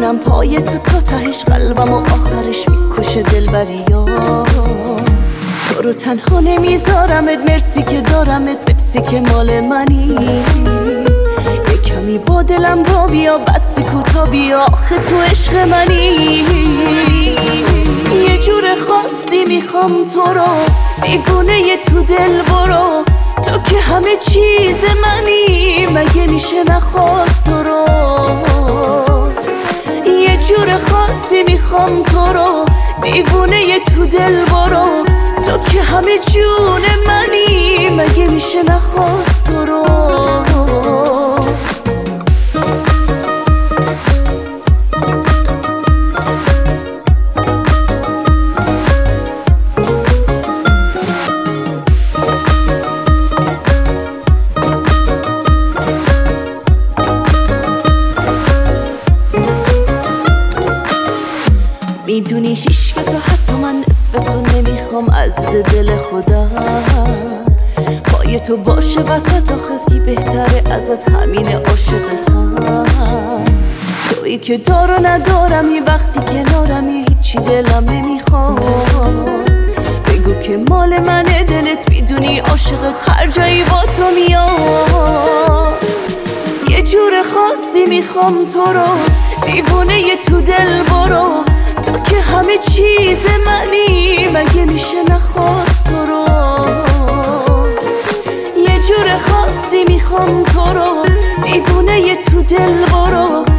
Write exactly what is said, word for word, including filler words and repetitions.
میکنم پای تو تا تهش قلبم و آخرش میکشه دلبریا. تو رو تنها نمیذارمت، مرسی که دارمت، مرسی که مال منی. یه کمی با دلم را بیا، بس کوتا بیا، آخه تو عشق منی. یه جور خاصی میخوام تو رو، دیوونه تو دل برو، تو که همه چیز منی، مگه میشه نخواست تو رو. یه جور خاصی میخوام تو رو، دیوونه تو دل برو، تو که همه جون منی، مگه میشه نخواست تو رو. میدونی هیچ کس و حتی من نصف تو نمیخوام از دل خودم. پای تو باشه وسط آخه کی بهتره ازت، همین عاشقتم. تویی که دار و ندارمی، وقتی کنارمی هیچی دلم نمیخواد. بگو که مال منه دلت، میدونی عاشقت هر جایی با تو میاد. یه جور خاصی میخوام تو رو، دیوونه تو دل برو، تو که همه چیز منی، مگه میشه نخواست تو رو. یه جور خاصی میخوام تو رو، دیوونه تو دل برو،